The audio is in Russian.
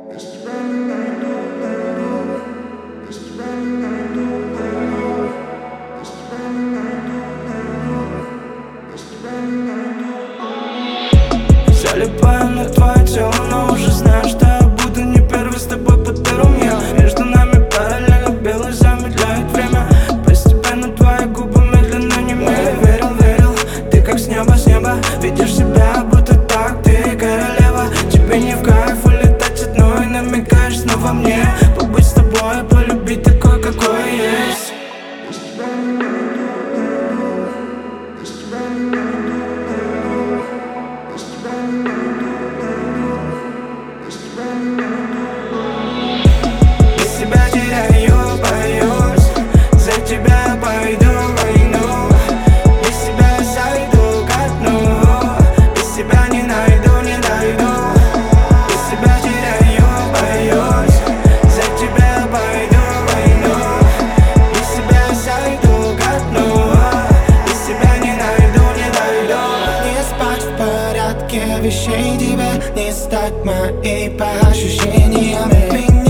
Залипаю на твое тело, но уже знаю, что я буду не первый с тобой по первым. Между нами параллельно белый замедляет время. Постепенно твои губы медленно немели. Верил, ты как с неба, видишь себя, будто так, ты королева. Тебе не в кайф улетать одной, намекаешь снова мне побыть с тобой, полюбить такой, какой есть. Без тебя теряю, боюсь, за тебя я пойду войну. Без тебя я сойду ко дну, без тебя не найду, не дойду. Без тебя теряю, боюсь, за тебя я пойду войну. Без тебя я сойду ко дну, без тебя не найду, не дойду. Не спать в порядке вещей, тебе не стать моей по ощущениям.